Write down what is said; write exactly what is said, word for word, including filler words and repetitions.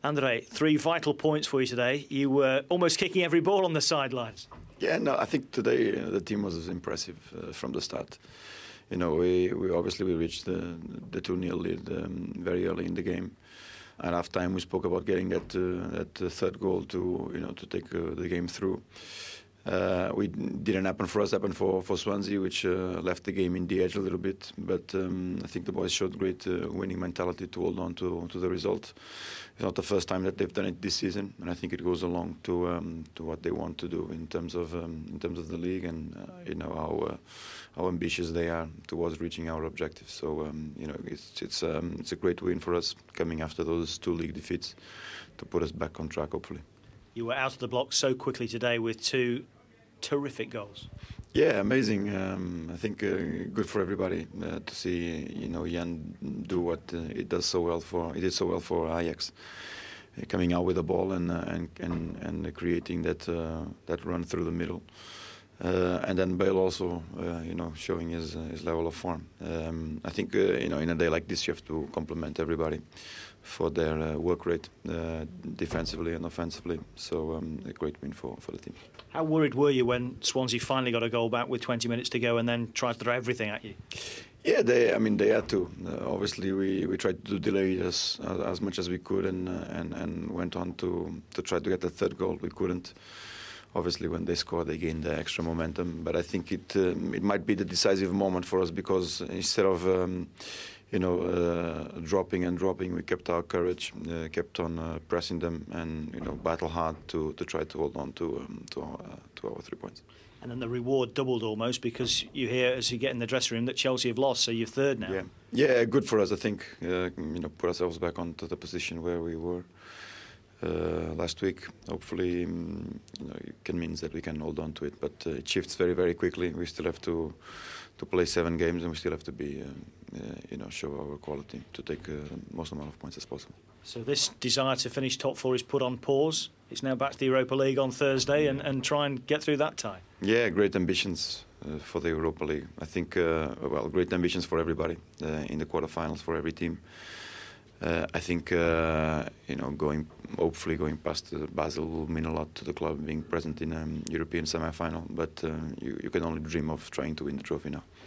Andre, three vital points for you today. You were almost kicking every ball on the sidelines. Yeah, no, I think today uh, the team was impressive uh, from the start. You know, we, we obviously we reached the the two nil lead um, very early in the game. At half time, we spoke about getting that uh, that uh, third goal to you know to take uh, the game through. Uh, we didn't happen for us, happened for, for Swansea, which uh, left the game in the edge a little bit. But um, I think the boys showed great uh, winning mentality to hold on to, to the result. It's not the first time that they've done it this season, and I think it goes along to um, to what they want to do in terms of um, in terms of the league and uh, you know how uh, how ambitious they are towards reaching our objectives. So um, you know it's it's um, it's a great win for us coming after those two league defeats to put us back on track, hopefully. You were out of the block so quickly today with two terrific goals. Yeah, amazing. Um, I think uh, good for everybody uh, to see you know Jan do what uh, it does so well for. He did so well for Ajax, uh, coming out with the ball and uh, and and and creating that uh, that run through the middle. Uh, and then Bale also, uh, you know, showing his uh, his level of form. Um, I think uh, you know in a day like this you have to compliment everybody for their uh, work rate, uh, defensively and offensively. So um, a great win for, for the team. How worried were you when Swansea finally got a goal back with twenty minutes to go and then tried to throw everything at you? Yeah, they. I mean, they had to. Uh, obviously, we, we tried to delay it as as much as we could, and uh, and and went on to to try to get the third goal. We couldn't. Obviously, when they scored, they gained the extra momentum. But I think it um, it might be the decisive moment for us because instead of um, you know uh, dropping and dropping, we kept our courage, uh, kept on uh, pressing them, and you know battle hard to, to try to hold on to um, to our uh, to our three points. And then the reward doubled almost because you hear as you get in the dressing room that Chelsea have lost, so you're third now. Yeah, yeah, good for us. I think uh, you know put ourselves back onto the position where we were Uh, last week. Hopefully, um, you know, it can mean that we can hold on to it. But uh, it shifts very, very quickly. We still have to to play seven games, and we still have to be, um, uh, you know, show our quality to take uh, the most amount of points as possible. So this desire to finish top four is put on pause. It's now back to the Europa League on Thursday, and, and try and get through that tie. Yeah, great ambitions uh, for the Europa League. I think, uh, well, great ambitions for everybody uh, in the quarterfinals for every team. Uh, I think uh, you know going hopefully going past uh, Basel will mean a lot to the club being present in a um, European semi-final. But uh, you, you can only dream of trying to win the trophy now.